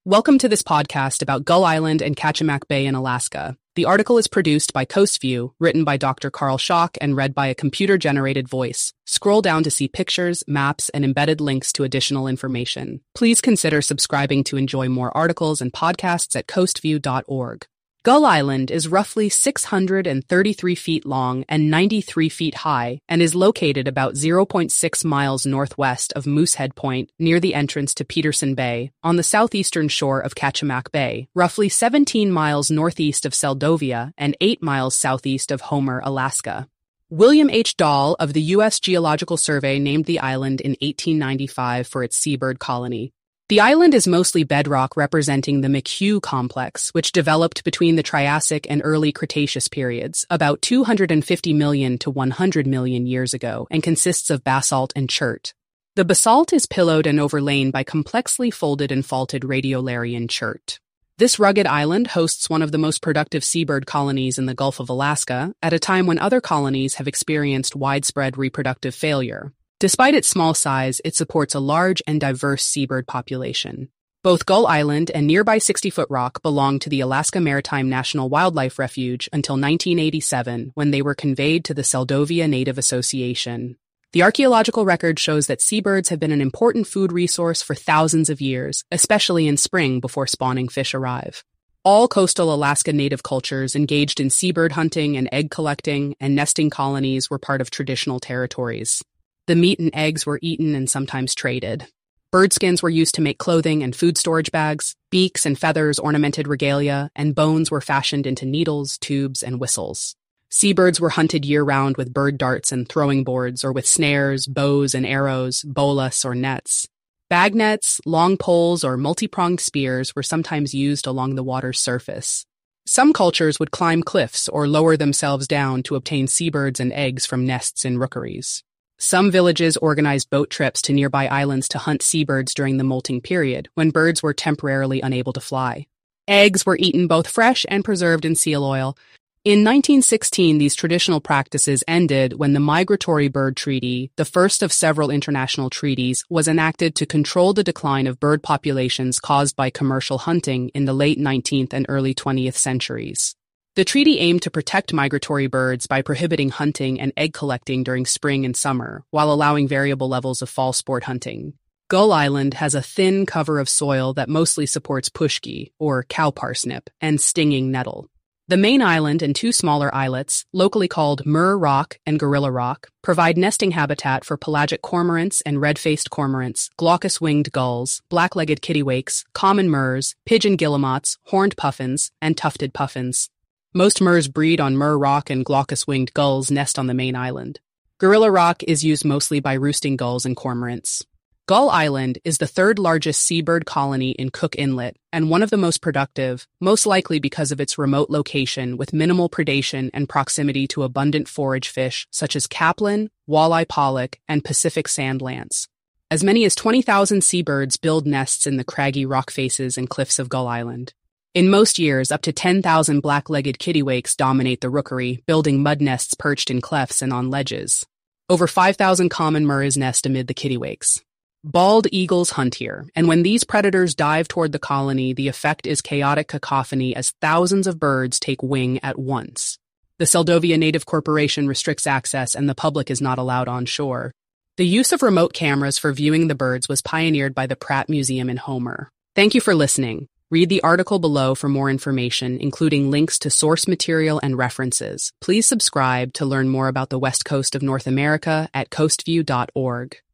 Welcome to this podcast about Gull Island and Kachemak Bay in Alaska. The article is produced by CoastView, written by Dr. Carl Schock, and read by a computer-generated voice. Scroll down to see pictures, maps, and embedded links to additional information. Please consider subscribing to enjoy more articles and podcasts at coastview.org. Gull Island is roughly 633 feet long and 93 feet high and is located about 0.6 miles northwest of Moosehead Point near the entrance to Peterson Bay on the southeastern shore of Kachemak Bay, roughly 17 miles northeast of Seldovia and 8 miles southeast of Homer, Alaska. William H. Dahl of the U.S. Geological Survey named the island in 1895 for its seabird colony. The island is mostly bedrock representing the McHugh complex, which developed between the Triassic and early Cretaceous periods, about 250 million to 100 million years ago, and consists of basalt and chert. The basalt is pillowed and overlain by complexly folded and faulted radiolarian chert. This rugged island hosts one of the most productive seabird colonies in the Gulf of Alaska, at a time when other colonies have experienced widespread reproductive failure. Despite its small size, it supports a large and diverse seabird population. Both Gull Island and nearby 60-Foot Rock belonged to the Alaska Maritime National Wildlife Refuge until 1987, when they were conveyed to the Seldovia Native Association. The archaeological record shows that seabirds have been an important food resource for thousands of years, especially in spring before spawning fish arrive. All coastal Alaska Native cultures engaged in seabird hunting and egg collecting, and nesting colonies were part of traditional territories. The meat and eggs were eaten and sometimes traded. Bird skins were used to make clothing and food storage bags, beaks and feathers ornamented regalia, and bones were fashioned into needles, tubes, and whistles. Seabirds were hunted year-round with bird darts and throwing boards, or with snares, bows and arrows, bolas, or nets. Bag nets, long poles, or multi-pronged spears were sometimes used along the water's surface. Some cultures would climb cliffs or lower themselves down to obtain seabirds and eggs from nests in rookeries. Some villages organized boat trips to nearby islands to hunt seabirds during the molting period, when birds were temporarily unable to fly. Eggs were eaten both fresh and preserved in seal oil. In 1916, these traditional practices ended when the Migratory Bird Treaty, the first of several international treaties, was enacted to control the decline of bird populations caused by commercial hunting in the late 19th and early 20th centuries. The treaty aimed to protect migratory birds by prohibiting hunting and egg collecting during spring and summer, while allowing variable levels of fall sport hunting. Gull Island has a thin cover of soil that mostly supports pushki, or cow parsnip, and stinging nettle. The main island and two smaller islets, locally called Murr Rock and Gorilla Rock, provide nesting habitat for pelagic cormorants and red-faced cormorants, glaucous-winged gulls, black-legged kittiwakes, common murres, pigeon guillemots, horned puffins, and tufted puffins. Most murres breed on Murr Rock, and glaucous-winged gulls nest on the main island. Gorilla Rock is used mostly by roosting gulls and cormorants. Gull Island is the third largest seabird colony in Cook Inlet and one of the most productive, most likely because of its remote location with minimal predation and proximity to abundant forage fish such as capelin, walleye pollock, and Pacific sand lance. As many as 20,000 seabirds build nests in the craggy rock faces and cliffs of Gull Island. In most years, up to 10,000 black-legged kittiwakes dominate the rookery, building mud nests perched in clefts and on ledges. Over 5,000 common murres nest amid the kittiwakes. Bald eagles hunt here, and when these predators dive toward the colony, the effect is chaotic cacophony as thousands of birds take wing at once. The Seldovia Native Corporation restricts access, and the public is not allowed on shore. The use of remote cameras for viewing the birds was pioneered by the Pratt Museum in Homer. Thank you for listening. Read the article below for more information, including links to source material and references. Please subscribe to learn more about the West Coast of North America at coastview.org.